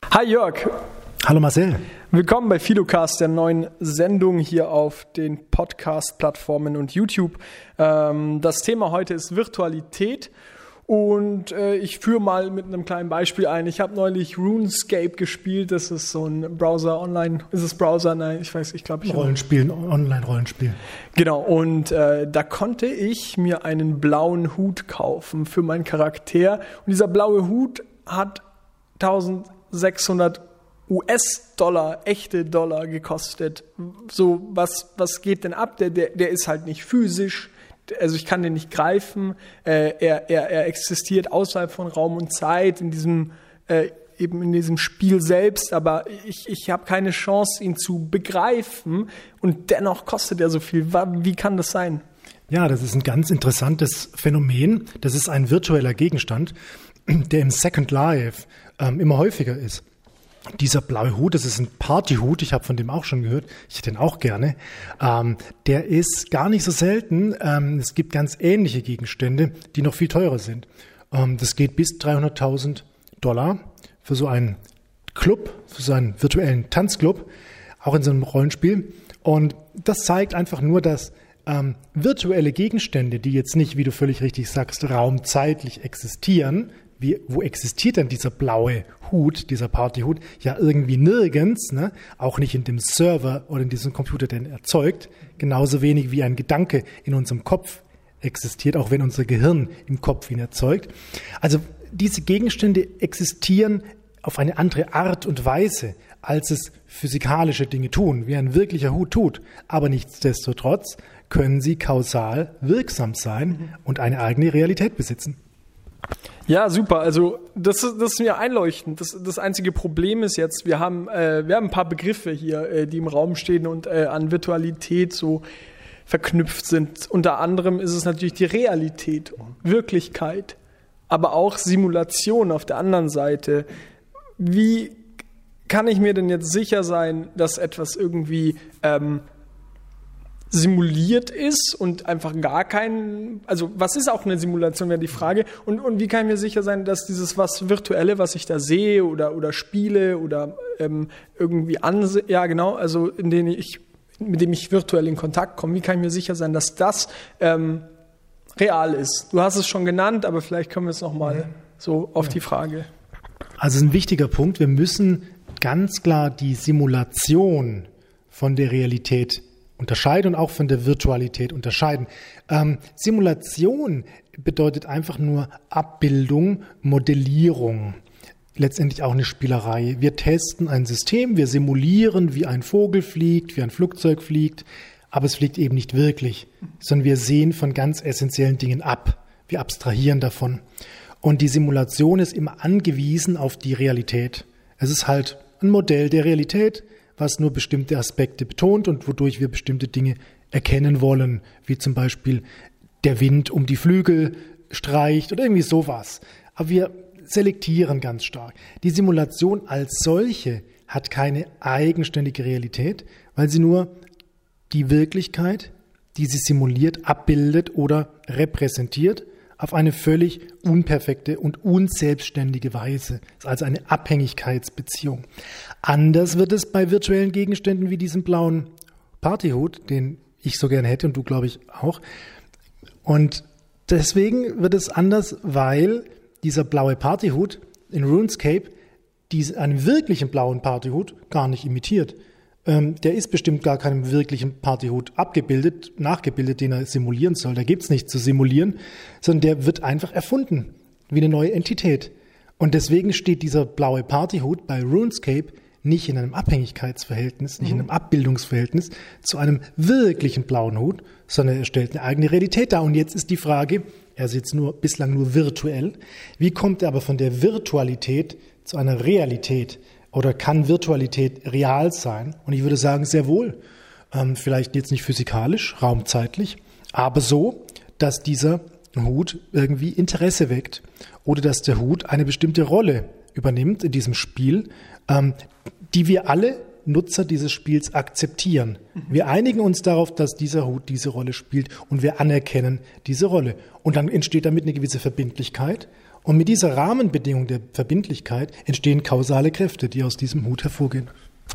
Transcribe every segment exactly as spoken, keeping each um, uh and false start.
Hi Jörg. Hallo Marcel. Willkommen bei Philocast, der neuen Sendung hier auf den Podcast-Plattformen und YouTube. Ähm, das Thema heute ist Virtualität und äh, ich führe mal mit einem kleinen Beispiel ein. Ich habe neulich RuneScape gespielt. Das ist so ein Browser online. Ist es Browser? Nein, ich weiß, ich glaube ich. Rollenspiel, Online-Rollenspiel. Genau. Und äh, da konnte ich mir einen blauen Hut kaufen für meinen Charakter. Und dieser blaue Hut hat eintausendsechshundert U S-Dollar, echte Dollar gekostet. So, was, was geht denn ab? Der, der, der ist halt nicht physisch, also ich kann den nicht greifen. Äh, er, er, er existiert außerhalb von Raum und Zeit, in diesem, äh, eben in diesem Spiel selbst, aber ich, ich habe keine Chance, ihn zu begreifen und dennoch kostet er so viel. Wie kann das sein? Ja, das ist ein ganz interessantes Phänomen. Das ist ein virtueller Gegenstand, der im Second Life ähm, immer häufiger ist. Dieser blaue Hut, das ist ein Partyhut, ich habe von dem auch schon gehört, ich hätte den auch gerne. Ähm, der ist gar nicht so selten. Ähm, es gibt ganz ähnliche Gegenstände, die noch viel teurer sind. Ähm, das geht bis dreihunderttausend Dollar für so einen Club, für so einen virtuellen Tanzclub, auch in so einem Rollenspiel. Und das zeigt einfach nur, dass ähm, virtuelle Gegenstände, die jetzt nicht, wie du völlig richtig sagst, raumzeitlich existieren. Wie, wo existiert denn dieser blaue Hut, dieser Partyhut? Ja, irgendwie nirgends, ne? Auch nicht in dem Server oder in diesem Computer, den er erzeugt. Genauso wenig wie ein Gedanke in unserem Kopf existiert, auch wenn unser Gehirn im Kopf ihn erzeugt. Also diese Gegenstände existieren auf eine andere Art und Weise, als es physikalische Dinge tun, wie ein wirklicher Hut tut. Aber nichtsdestotrotz können sie kausal wirksam sein und eine eigene Realität besitzen. Ja, super. Also das ist, das ist mir einleuchtend. Das, das einzige Problem ist jetzt, wir haben, äh, wir haben ein paar Begriffe hier, äh, die im Raum stehen und äh, an Virtualität so verknüpft sind. Unter anderem ist es natürlich die Realität, Wirklichkeit, aber auch Simulation auf der anderen Seite. Wie kann ich mir denn jetzt sicher sein, dass etwas irgendwie ähm, simuliert ist und einfach gar kein, also was ist auch eine Simulation, wäre die Frage. Und, und wie kann ich mir sicher sein, dass dieses was Virtuelle, was ich da sehe oder, oder spiele oder ähm, irgendwie ansehe, ja genau, also in denen ich, mit dem ich virtuell in Kontakt komme, wie kann ich mir sicher sein, dass das ähm, real ist? Du hast es schon genannt, aber vielleicht können wir es nochmal so auf die Frage. Also ein wichtiger Punkt, wir müssen ganz klar die Simulation von der Realität unterscheiden und auch von der Virtualität unterscheiden. Ähm, Simulation bedeutet einfach nur Abbildung, Modellierung. Letztendlich auch eine Spielerei. Wir testen ein System, wir simulieren, wie ein Vogel fliegt, wie ein Flugzeug fliegt, aber es fliegt eben nicht wirklich, sondern wir sehen von ganz essentiellen Dingen ab. Wir abstrahieren davon. Und die Simulation ist immer angewiesen auf die Realität. Es ist halt ein Modell der Realität, was nur bestimmte Aspekte betont und wodurch wir bestimmte Dinge erkennen wollen, wie zum Beispiel der Wind um die Flügel streicht oder irgendwie sowas. Aber wir selektieren ganz stark. Die Simulation als solche hat keine eigenständige Realität, weil sie nur die Wirklichkeit, die sie simuliert, abbildet oder repräsentiert, auf eine völlig unperfekte und unselbstständige Weise. Das ist also eine Abhängigkeitsbeziehung. Anders wird es bei virtuellen Gegenständen wie diesem blauen Partyhut, den ich so gerne hätte und du, glaube ich, auch. Und deswegen wird es anders, weil dieser blaue Partyhut in RuneScape diesen, einen wirklichen blauen Partyhut gar nicht imitiert. Ähm, der ist bestimmt gar keinem wirklichen Partyhut abgebildet, nachgebildet, den er simulieren soll. Da gibt es nichts zu simulieren, sondern der wird einfach erfunden, wie eine neue Entität. Und deswegen steht dieser blaue Partyhut bei RuneScape nicht in einem Abhängigkeitsverhältnis, nicht mhm. in einem Abbildungsverhältnis zu einem wirklichen blauen Hut, sondern er stellt eine eigene Realität dar. Und jetzt ist die Frage, er ist jetzt nur, bislang nur virtuell, wie kommt er aber von der Virtualität zu einer Realität? Oder kann Virtualität real sein? Und ich würde sagen, sehr wohl. Ähm, vielleicht jetzt nicht physikalisch, raumzeitlich, aber so, dass dieser Hut irgendwie Interesse weckt. Oder dass der Hut eine bestimmte Rolle übernimmt in diesem Spiel, ähm, die wir alle Nutzer dieses Spiels akzeptieren. Wir einigen uns darauf, dass dieser Hut diese Rolle spielt und wir anerkennen diese Rolle. Und dann entsteht damit eine gewisse Verbindlichkeit Und mit dieser Rahmenbedingung der Verbindlichkeit entstehen kausale Kräfte, die aus diesem Hut hervorgehen.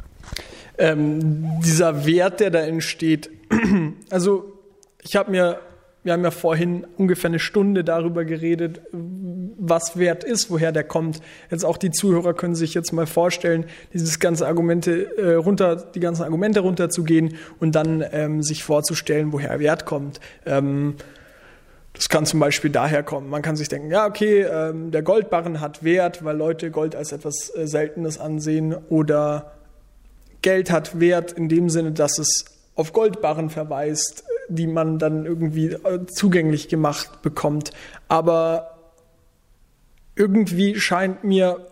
Ähm, dieser Wert, der da entsteht, also ich habe mir, wir haben ja vorhin ungefähr eine Stunde darüber geredet, was Wert ist, woher der kommt. Jetzt auch die Zuhörer können sich jetzt mal vorstellen, dieses ganze Argumente äh, runter, die ganzen Argumente runterzugehen und dann ähm, sich vorzustellen, woher Wert kommt. Ähm, Das kann zum Beispiel daher kommen. Man kann sich denken, ja, okay, ähm, der Goldbarren hat Wert, weil Leute Gold als etwas äh, Seltenes ansehen. Oder Geld hat Wert in dem Sinne, dass es auf Goldbarren verweist, die man dann irgendwie äh, zugänglich gemacht bekommt. Aber irgendwie scheint mir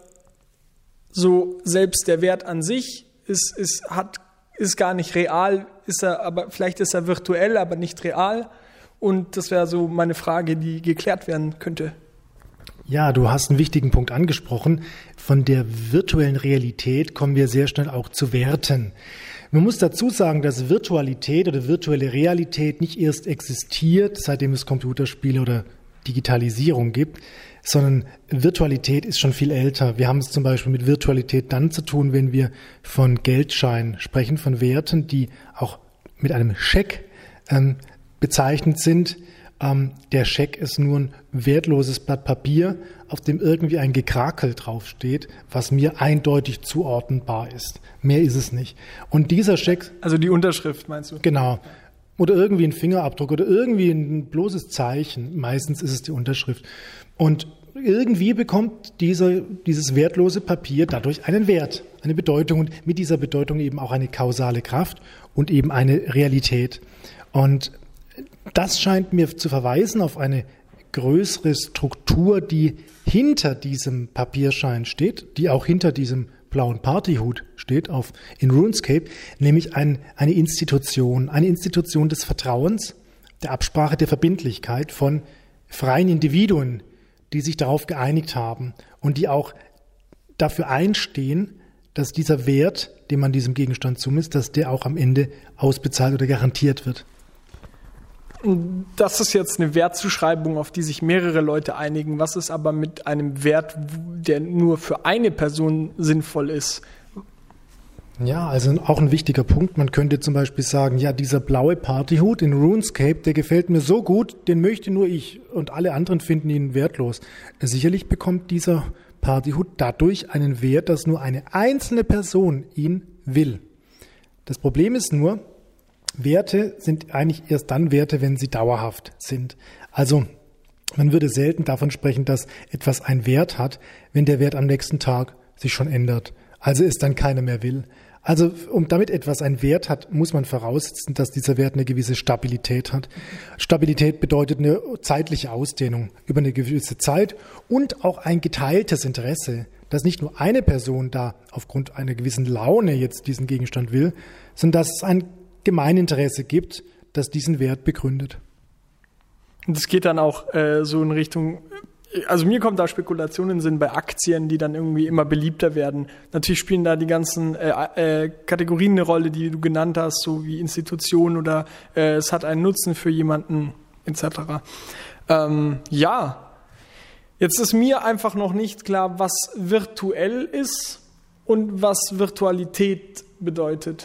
so, selbst der Wert an sich ist, ist, hat, ist gar nicht real, ist er, aber vielleicht ist er virtuell, aber nicht real. Und das wäre so meine Frage, die geklärt werden könnte. Ja, du hast einen wichtigen Punkt angesprochen. Von der virtuellen Realität kommen wir sehr schnell auch zu Werten. Man muss dazu sagen, dass Virtualität oder virtuelle Realität nicht erst existiert, seitdem es Computerspiele oder Digitalisierung gibt, sondern Virtualität ist schon viel älter. Wir haben es zum Beispiel mit Virtualität dann zu tun, wenn wir von Geldscheinen sprechen, von Werten, die auch mit einem Scheck ähm, bezeichnet sind. Ähm, der Scheck ist nur ein wertloses Blatt Papier, auf dem irgendwie ein Gekrakel draufsteht, was mir eindeutig zuordnenbar ist. Mehr ist es nicht. Und dieser Scheck... Also die Unterschrift meinst du? Genau. Oder irgendwie ein Fingerabdruck oder irgendwie ein bloßes Zeichen. Meistens ist es die Unterschrift. Und irgendwie bekommt dieser, dieses wertlose Papier dadurch einen Wert, eine Bedeutung und mit dieser Bedeutung eben auch eine kausale Kraft und eben eine Realität. Und das scheint mir zu verweisen auf eine größere Struktur, die hinter diesem Papierschein steht, die auch hinter diesem blauen Partyhut steht auf, in RuneScape, nämlich ein, eine Institution, eine Institution des Vertrauens, der Absprache, der Verbindlichkeit von freien Individuen, die sich darauf geeinigt haben und die auch dafür einstehen, dass dieser Wert, den man diesem Gegenstand zumisst, dass der auch am Ende ausbezahlt oder garantiert wird. Das ist jetzt eine Wertzuschreibung, auf die sich mehrere Leute einigen. Was ist aber mit einem Wert, der nur für eine Person sinnvoll ist? Ja, also auch ein wichtiger Punkt. Man könnte zum Beispiel sagen, ja, dieser blaue Partyhut in RuneScape, der gefällt mir so gut, den möchte nur ich und alle anderen finden ihn wertlos. Sicherlich bekommt dieser Partyhut dadurch einen Wert, dass nur eine einzelne Person ihn will. Das Problem ist nur, Werte sind eigentlich erst dann Werte, wenn sie dauerhaft sind. Also man würde selten davon sprechen, dass etwas einen Wert hat, wenn der Wert am nächsten Tag sich schon ändert. Also es dann keiner mehr will. Also um damit etwas einen Wert hat, muss man voraussetzen, dass dieser Wert eine gewisse Stabilität hat. Stabilität bedeutet eine zeitliche Ausdehnung über eine gewisse Zeit und auch ein geteiltes Interesse, dass nicht nur eine Person da aufgrund einer gewissen Laune jetzt diesen Gegenstand will, sondern dass es ein Gemeininteresse gibt, das diesen Wert begründet. Und es geht dann auch äh, so in Richtung, also mir kommt da Spekulation in den Sinn bei Aktien, die dann irgendwie immer beliebter werden. Natürlich spielen da die ganzen äh, äh, Kategorien eine Rolle, die du genannt hast, so wie Institutionen oder äh, es hat einen Nutzen für jemanden et cetera. Ähm, ja, jetzt ist mir einfach noch nicht klar, was virtuell ist und was Virtualität bedeutet.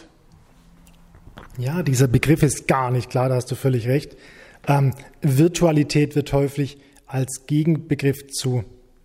Ja, dieser Begriff ist gar nicht klar, da hast du völlig recht. Ähm, Virtualität wird häufig als Gegenbegriff zu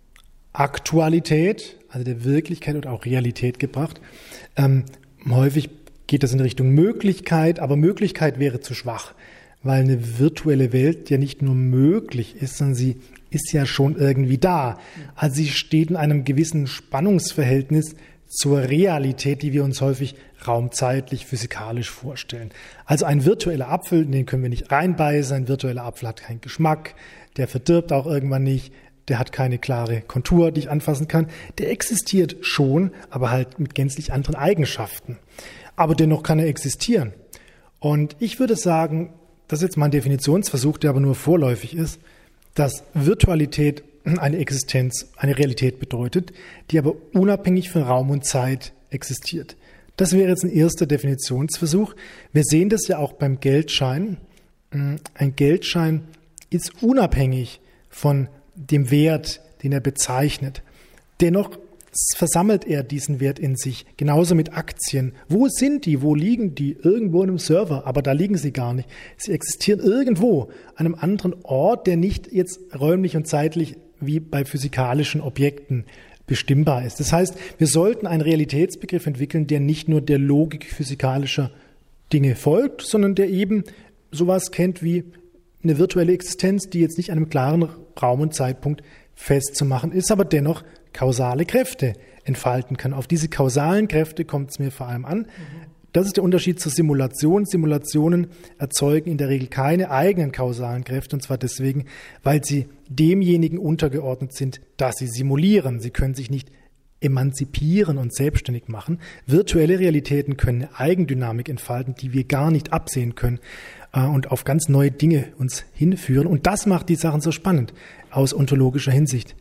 Aktualität, also der Wirklichkeit oder auch Realität gebracht. Ähm, häufig geht das in Richtung Möglichkeit, aber Möglichkeit wäre zu schwach, weil eine virtuelle Welt ja nicht nur möglich ist, sondern sie ist ja schon irgendwie da. Also sie steht in einem gewissen Spannungsverhältnis zur Realität, die wir uns häufig raumzeitlich, physikalisch vorstellen. Also ein virtueller Apfel, in den können wir nicht reinbeißen, ein virtueller Apfel hat keinen Geschmack, der verdirbt auch irgendwann nicht, der hat keine klare Kontur, die ich anfassen kann. Der existiert schon, aber halt mit gänzlich anderen Eigenschaften. Aber dennoch kann er existieren. Und ich würde sagen, das ist jetzt mal ein Definitionsversuch, der aber nur vorläufig ist, dass Virtualität eine Existenz, eine Realität bedeutet, die aber unabhängig von Raum und Zeit existiert. Das wäre jetzt ein erster Definitionsversuch. Wir sehen das ja auch beim Geldschein. Ein Geldschein ist unabhängig von dem Wert, den er bezeichnet. Dennoch versammelt er diesen Wert in sich, genauso mit Aktien. Wo sind die? Wo liegen die? Irgendwo in einem Server, aber da liegen sie gar nicht. Sie existieren irgendwo, an einem anderen Ort, der nicht jetzt räumlich und zeitlich wie bei physikalischen Objekten bestimmbar ist. Das heißt, wir sollten einen Realitätsbegriff entwickeln, der nicht nur der Logik physikalischer Dinge folgt, sondern der eben sowas kennt wie eine virtuelle Existenz, die jetzt nicht an einem klaren Raum und Zeitpunkt festzumachen ist, aber dennoch kausale Kräfte entfalten kann. Auf diese kausalen Kräfte kommt es mir vor allem an. Mhm. Das ist der Unterschied zur Simulation. Simulationen erzeugen in der Regel keine eigenen kausalen Kräfte, und zwar deswegen, weil sie demjenigen untergeordnet sind, dass sie simulieren. Sie können sich nicht emanzipieren und selbstständig machen. Virtuelle Realitäten können eine Eigendynamik entfalten, die wir gar nicht absehen können äh, und auf ganz neue Dinge uns hinführen. Und das macht die Sachen so spannend aus ontologischer Hinsicht.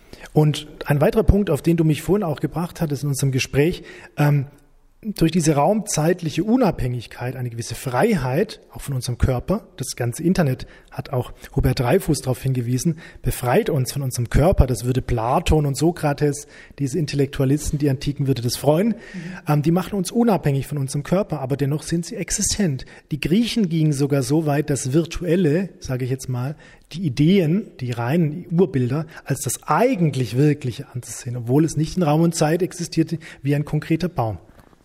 Und ein weiterer Punkt, auf den du mich vorhin auch gebracht hattest in unserem Gespräch, ähm, durch diese raumzeitliche Unabhängigkeit, eine gewisse Freiheit, auch von unserem Körper, das ganze Internet hat auch Hubert Dreifuß darauf hingewiesen, befreit uns von unserem Körper. Das würde Platon und Sokrates, diese Intellektualisten, die Antiken, würde das freuen. Mhm. Ähm, die machen uns unabhängig von unserem Körper, aber dennoch sind sie existent. Die Griechen gingen sogar so weit, das Virtuelle, sage ich jetzt mal, die Ideen, die reinen Urbilder, als das eigentlich Wirkliche anzusehen, obwohl es nicht in Raum und Zeit existierte wie ein konkreter Baum.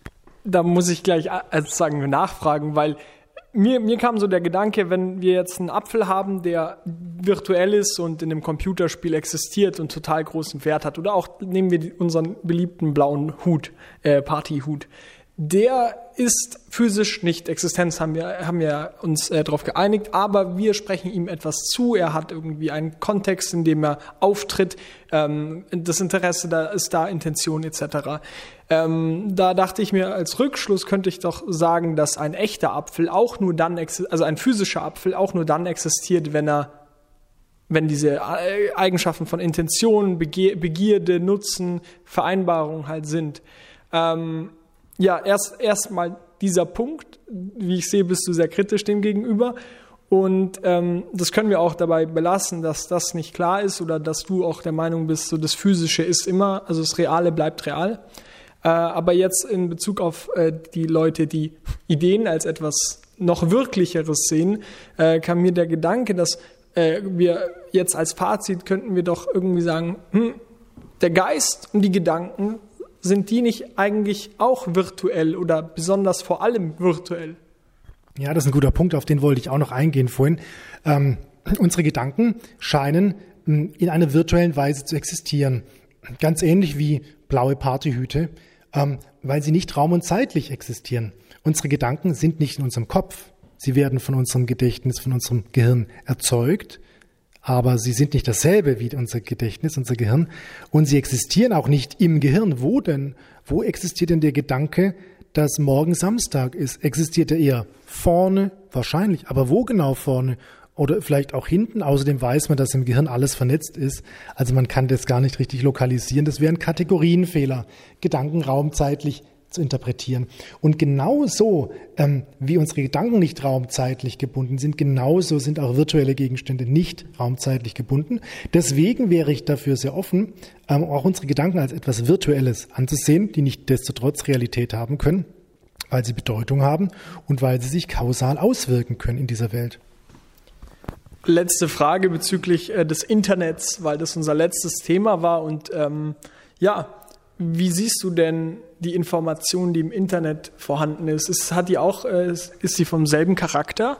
Da muss ich gleich also sagen, nachfragen, weil mir, mir kam so der Gedanke, wenn wir jetzt einen Apfel haben, der virtuell ist und in einem Computerspiel existiert und total großen Wert hat, oder auch nehmen wir unseren beliebten blauen Hut, äh, Partyhut, der ist physisch nicht existent, haben wir, haben wir uns äh, darauf geeinigt, aber wir sprechen ihm etwas zu, er hat irgendwie einen Kontext, in dem er auftritt, ähm, das Interesse da ist da, Intention et cetera. Ähm, da dachte ich mir, als Rückschluss könnte ich doch sagen, dass ein echter Apfel auch nur dann, also ein physischer Apfel auch nur dann existiert, wenn er, wenn diese Eigenschaften von Intention, Begier, Begierde, Nutzen, Vereinbarung halt sind. Ähm, ja, erst erstmal dieser Punkt, wie ich sehe, bist du sehr kritisch dem gegenüber. Und ähm, das können wir auch dabei belassen, dass das nicht klar ist oder dass du auch der Meinung bist, so das Physische ist immer, also das Reale bleibt real. Äh, aber jetzt in Bezug auf äh, die Leute, die Ideen als etwas noch Wirklicheres sehen, äh, kam mir der Gedanke, dass äh, wir jetzt als Fazit könnten wir doch irgendwie sagen, hm, der Geist und die Gedanken, sind die nicht eigentlich auch virtuell oder besonders vor allem virtuell? Ja, das ist ein guter Punkt, auf den wollte ich auch noch eingehen vorhin. Ähm, unsere Gedanken scheinen in einer virtuellen Weise zu existieren. Ganz ähnlich wie blaue Partyhüte, ähm, weil sie nicht raum- und zeitlich existieren. Unsere Gedanken sind nicht in unserem Kopf. Sie werden von unserem Gedächtnis, von unserem Gehirn erzeugt, aber sie sind nicht dasselbe wie unser Gedächtnis, unser Gehirn. Und sie existieren auch nicht im Gehirn. Wo denn? Wo existiert denn der Gedanke, dass morgen Samstag ist? Existiert er eher vorne? Wahrscheinlich. Aber wo genau vorne? Oder vielleicht auch hinten? Außerdem weiß man, dass im Gehirn alles vernetzt ist. Also man kann das gar nicht richtig lokalisieren. Das wäre ein Kategorienfehler, Gedanken raumzeitlich zu interpretieren. Und genauso, ähm, wie unsere Gedanken nicht raumzeitlich gebunden sind, genauso sind auch virtuelle Gegenstände nicht raumzeitlich gebunden. Deswegen wäre ich dafür sehr offen, ähm, auch unsere Gedanken als etwas Virtuelles anzusehen, die nicht destotrotz Realität haben können, weil sie Bedeutung haben und weil sie sich kausal auswirken können in dieser Welt. Letzte Frage bezüglich äh, des Internets, weil das unser letztes Thema war. Und ähm, ja, wie siehst du denn die Information, die im Internet vorhanden ist? ist hat die auch, äh, ist sie vom selben Charakter?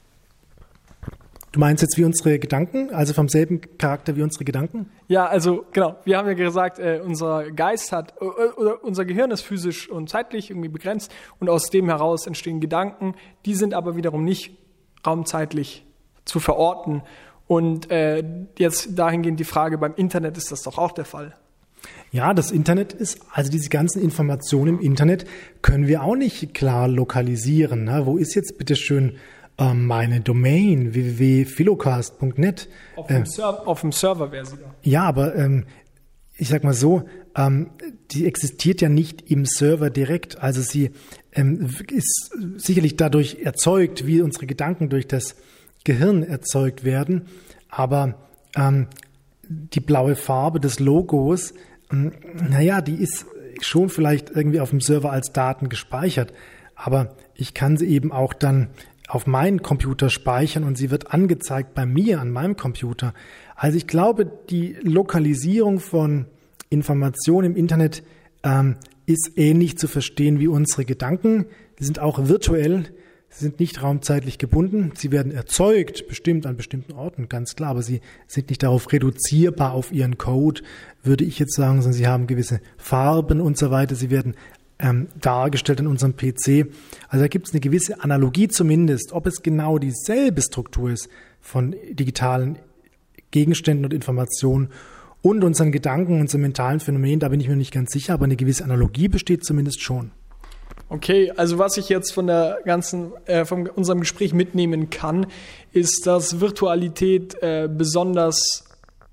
Du meinst jetzt wie unsere Gedanken, also vom selben Charakter wie unsere Gedanken? Ja, also genau. Wir haben ja gesagt, äh, unser Geist hat, äh, oder unser Gehirn ist physisch und zeitlich irgendwie begrenzt und aus dem heraus entstehen Gedanken. Die sind aber wiederum nicht raumzeitlich zu verorten. Und äh, jetzt dahingehend die Frage, beim Internet ist das doch auch der Fall. Ja, das Internet ist, also diese ganzen Informationen im Internet können wir auch nicht klar lokalisieren. Ne? Wo ist jetzt bitteschön äh, meine Domain, w w w punkt philocast punkt net? Auf dem, äh, Server, auf dem Server wäre sie da. Ja, aber ähm, ich sag mal so, ähm, die existiert ja nicht im Server direkt. Also sie ähm, ist sicherlich dadurch erzeugt, wie unsere Gedanken durch das Gehirn erzeugt werden. Aber ähm, die blaue Farbe des Logos, naja, die ist schon vielleicht irgendwie auf dem Server als Daten gespeichert, aber ich kann sie eben auch dann auf meinen Computer speichern und sie wird angezeigt bei mir an meinem Computer. Also ich glaube, die Lokalisierung von Informationen im Internet ähm, ist ähnlich zu verstehen wie unsere Gedanken. Die sind auch virtuell, sie sind nicht raumzeitlich gebunden. Sie werden erzeugt, bestimmt an bestimmten Orten, ganz klar, aber sie sind nicht darauf reduzierbar auf ihren Code, würde ich jetzt sagen, sondern sie haben gewisse Farben und so weiter. Sie werden ähm, dargestellt in unserem P C. Also da gibt es eine gewisse Analogie zumindest. Ob es genau dieselbe Struktur ist von digitalen Gegenständen und Informationen und unseren Gedanken, unseren mentalen Phänomenen, da bin ich mir nicht ganz sicher, aber eine gewisse Analogie besteht zumindest schon. Okay, also was ich jetzt von der ganzen, äh, von unserem Gespräch mitnehmen kann, ist, dass Virtualität äh, besonders,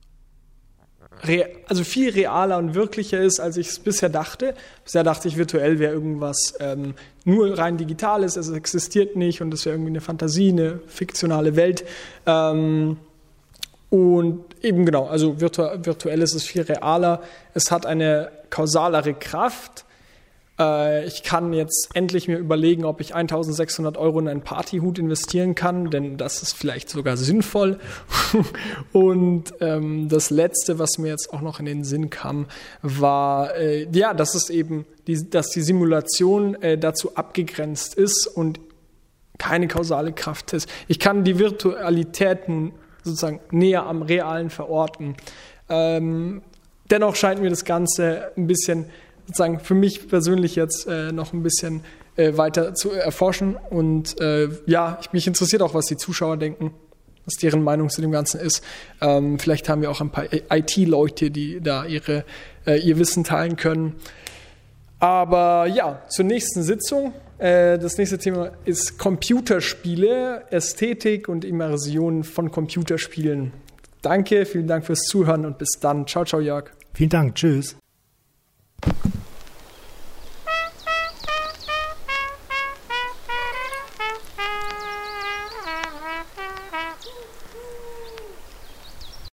rea- also viel realer und wirklicher ist, als ich es bisher dachte. Bisher dachte ich, virtuell wäre irgendwas ähm, nur rein Digitales, es existiert nicht und es wäre irgendwie eine Fantasie, eine fiktionale Welt. Ähm, Und eben genau, also virtu- virtuell ist es viel realer. Es hat eine kausalere Kraft. Äh, ich kann jetzt endlich mir überlegen, ob ich eintausendsechshundert Euro in einen Partyhut investieren kann, denn das ist vielleicht sogar sinnvoll. Und ähm, das Letzte, was mir jetzt auch noch in den Sinn kam, war, äh, ja, dass es eben, die, dass die Simulation äh, dazu abgegrenzt ist und keine kausale Kraft ist. Ich kann die Virtualität nun sozusagen näher am Realen verorten. Ähm, dennoch scheint mir das Ganze ein bisschen, sozusagen für mich persönlich jetzt äh, noch ein bisschen äh, weiter zu erforschen. Und äh, ja, mich interessiert auch, was die Zuschauer denken, was deren Meinung zu dem Ganzen ist. Ähm, vielleicht haben wir auch ein paar I T-Leute, die da ihre, äh, ihr Wissen teilen können. Aber ja, zur nächsten Sitzung. Das nächste Thema ist Computerspiele, Ästhetik und Immersion von Computerspielen. Danke, vielen Dank fürs Zuhören und bis dann. Ciao, ciao, Jörg. Vielen Dank, tschüss.